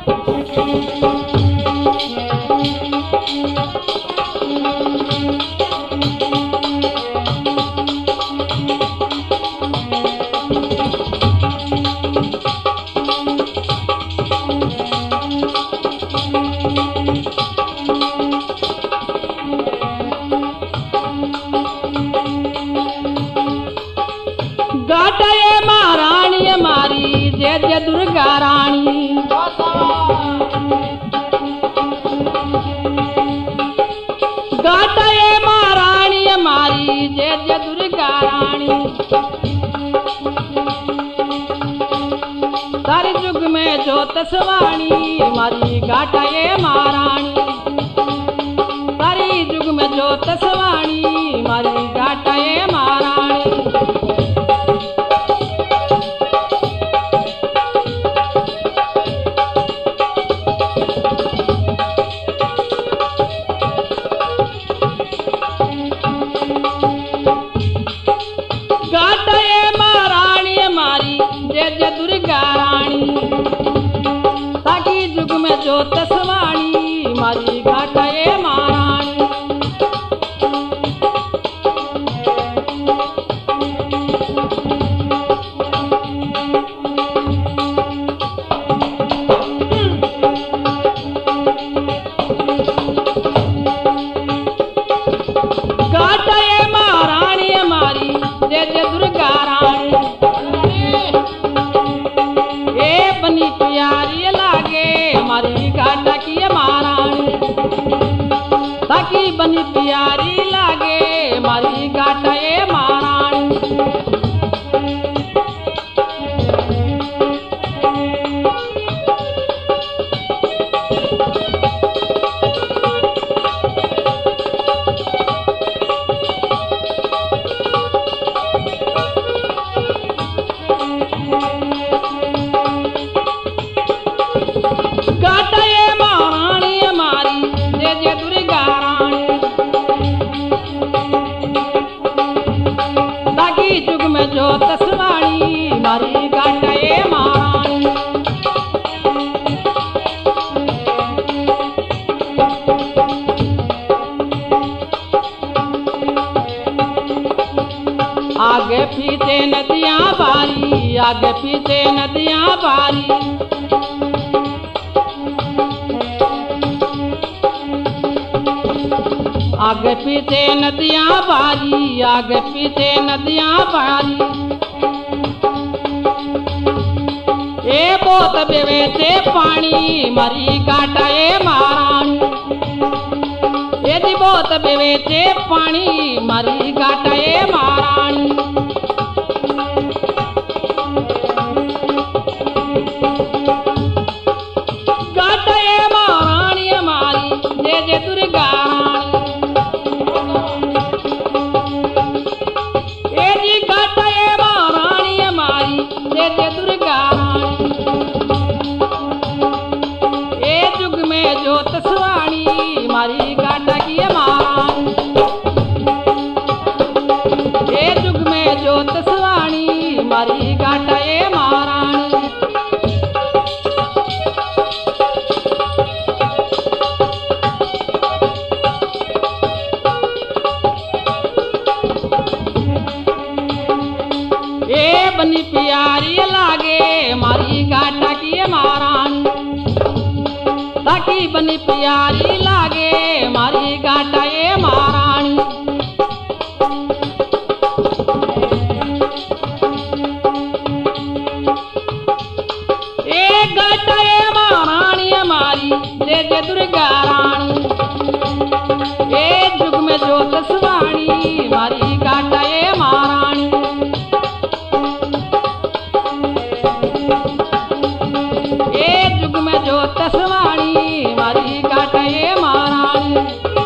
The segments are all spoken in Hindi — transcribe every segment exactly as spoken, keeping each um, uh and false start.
गाटाए महारानी हमारी जय जय दुर्गा रानी। गाटाए महारानी हमारी जय जय दुर्गा रानी। सारे युग में ज्योत सवाणी हमारी गाटाए महारानी। सारे युग में ज्योत सवाणी हमारी गाटाए महारानी। गाटाए महारानी हमारी जय जय दुर्गा रानी। ताकि युग में ज्योत सवाणी हमारी गाटाए महारानी। गाटाए महारानी हमारी जय जय दुर्गा रानी। ए बनी प्यारी लागे हमारी गाटा की महारानी। ताकि बनी प्यारी लागे हमारी गाटा ए महारानी। गाटाए महारानी हमारी जय जय दुर्गा रानी। ताकि युग में ज्योत सवाणी हमारी गाटाए महारानी। आगे पीछे नदियां बारी आगे पीछे नदियां बारी। आगे पीछे नदियां बारी आगे पीछे नदियां बारी। ए बहुत बेवे से पानी मरी गाटाए महारानी। ए दी बहुत बेवे से पानी मरी गाटाए महारानी। गाटाए महारानी हमारी जय जय दुर्गा रानी। ए जी गाटाए महारानी हमारी जय जय दुर्गा रानी। ए युग में ज्योत सवाणी हमारी गाटा की महारानी। ए युग में ज्योत सवाणी हमारी गाटा ए महारानी। ए बनी प्यारी लागे हमारी गाटा की महारानी। ताकि बनी प्यारी लागे हमारी गाटा ए महारानी। ए गाटाए महारानी हमारी जय जय दुर्गा रानी। ए युग में ज्योत सवाणी हमारी गाटा ए महारानी। ए युग में ज्योत सवाणी हमारी गाटा ए महारानी।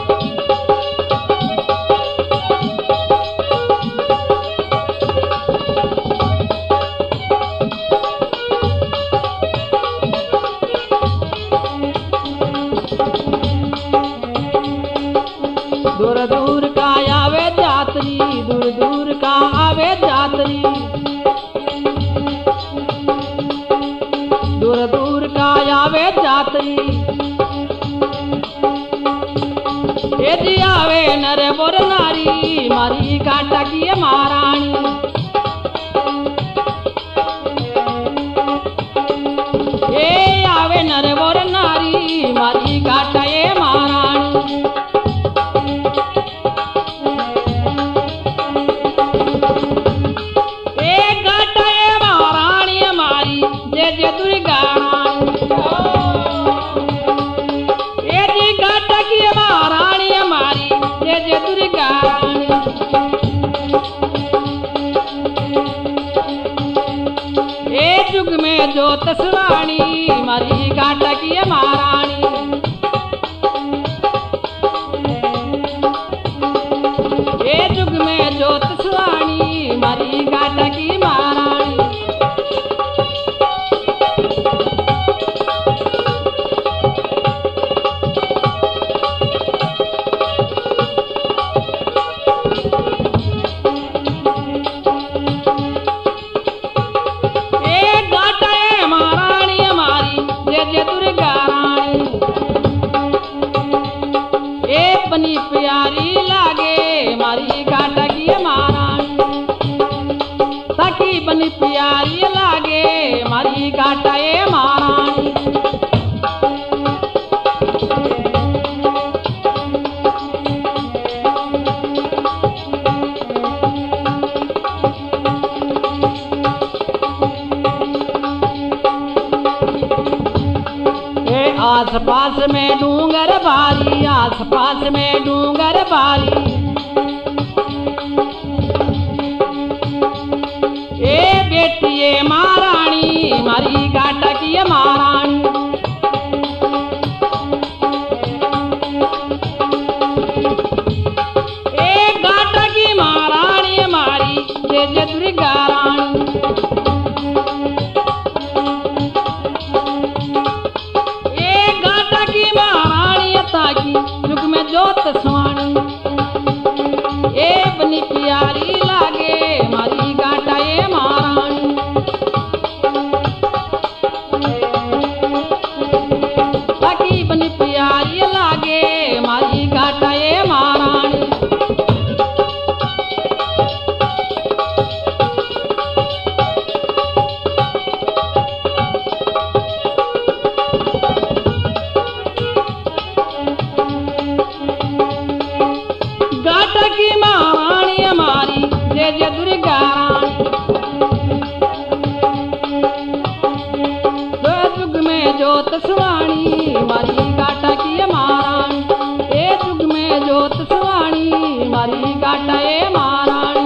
दूर दूर का आवे यात्री दूर दूर का आवे यात्री। दूर दूर दूर का आवे जात्री, ए जी आवे नर बोर नारी मारी घाटा की ये महारानी। ए आवे नर बोर नारी मारी घाटा ये महारानी। ए घाटा ये महारानी हमारी जय जय दुर्गा रानी। ए जी घाटा की ये महारानी हमारी जय जय दुर्गा रानी। ए जुग में जोत सुरानी मारी घाटा की ये महारानी। ए जुग में जोत सुरानी मारी घाटा की महारानी। ए घाटा ये महारानी हमारी जय जय दुर्गा रानी। ए बनी प्यारी लागे मारी घाटा की ये महारानी। सखी बनी प्यारी लागे मारी घाटा ये महारानी। ए आस पास में डूंगर बारी, आस पास में डूंगर बारी। ए बेटी ये महारानी मारी घाटा की ये महारानी। ए घाटा की महारानी हमारी जय जय दुर्गा रानी। ए घाटा की महारानी अता की युग में जोत सुहानी। ए बनी प्यारी लागे मारी घाटा ये महारानी। सखी बनी प्यारी लागे मारी घाटा ये महारानी। घाटा की महारानी हमारी जय जय दुर्गा रानी। दो जुग में जोत सुहानी मारी घाटा की ये महारानी। ए जुग में जोत सुहानी मारी घाटा ये महारानी।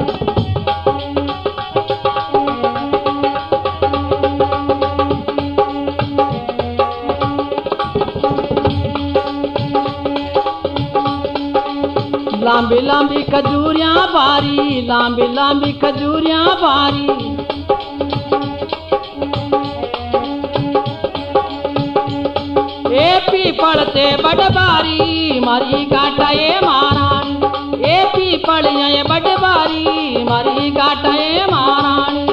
लांबी लांबी खजूरियां बारी, लांबी लांबी खजूरियां बारी। ए पीपल ते बड़ बारी मारी घाटा ये महारानी। ए पीपल ये बड़ बारी मारी घाटा ये महारानी।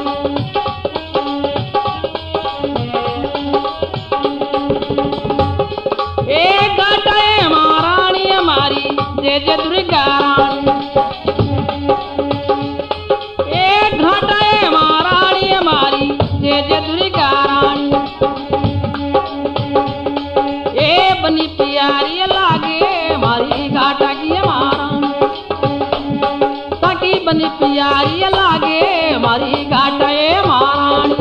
ए घाटा ये महारानी हमारी जय जय दुर्गा रानी। ए घाटा ये महारानी हमारी जय जय दुर्गा रानी। ए बनी प्यारी लागे मारी घाटा की ये महारानी। सखी बनी प्यारी लागे मारी घाटा ये महारानी।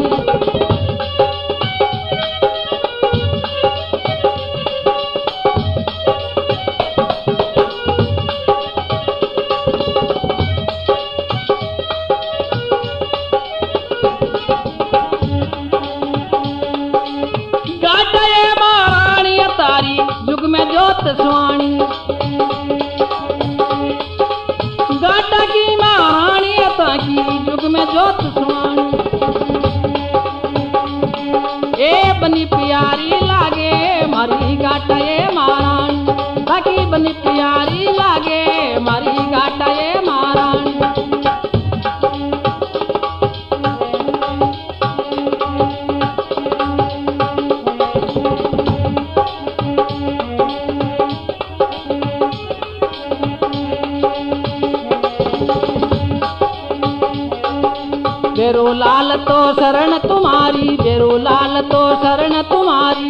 घाटा ये महारानी तारी युग में जोत सुहानी। घाटा की महारानी अता की युग में जोत सुहानी। ए बनी प्यारी लागे मारी घाटा ये महारानी। सखी बनी प्यारी लागे मारी घाटा ये महारानी। तो शरण तुम्हारी, बेरू लाल तो शरण तुम्हारी।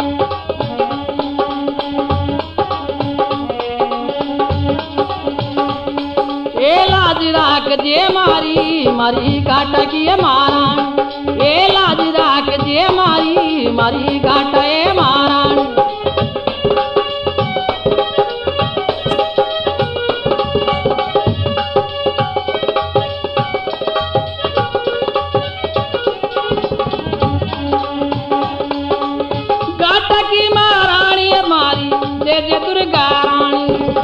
ए लाज राख जे मारी, मारी घाटा की महारानी। ए लाज राख जे मारी, मारी घाटा ए महारानी। घाटा की महारानी मारी जय जय दुर्गा रानी।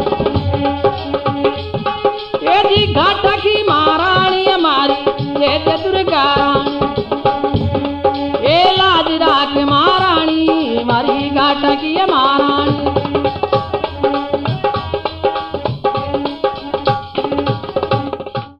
ए जी घाटा की महारानी मारी जय जय दुर्गा रानी। ए लाज राख महारानी, मारी घाटा की